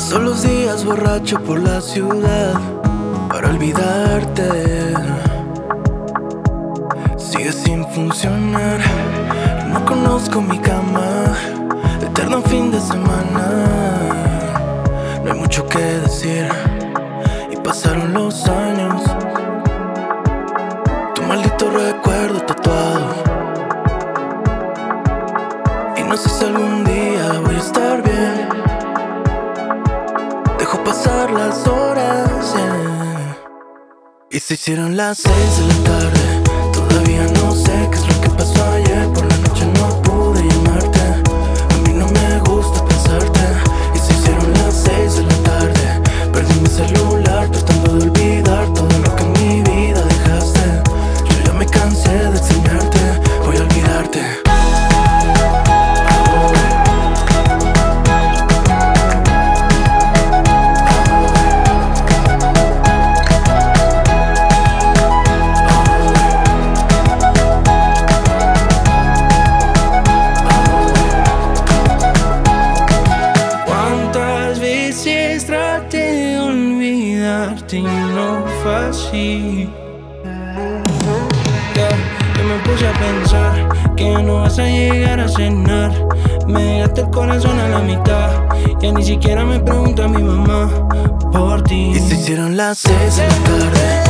Paso los días borracho por la ciudad para olvidarte. Sigue sin funcionar. No conozco mi cama. Eterno fin de semana. No hay mucho que decir. Y pasaron los años. Tu maldito recuerdo tatuado. Y no sé si algún día voy a estar bien. Dejo pasar las horas, yeah. Y se hicieron las 6 de la tarde. Todavía no sé qué es lo que pasó ayer. Por la noche no pude llamarte. A mí no me gusta pensarte. Y se hicieron las 6 de la tarde. Perdí mi celular tratando de olvidar todo lo que en mi vida dejaste. Yo ya me cansé de extrañarte. Voy a olvidarte. Traté de olvidarte y no fue así. Yo me puse a pensar que no vas a llegar a cenar. Me dejaste el corazón a la mitad. Ya ni siquiera me pregunta mi mamá por ti. Y se hicieron las 6 de la tarde.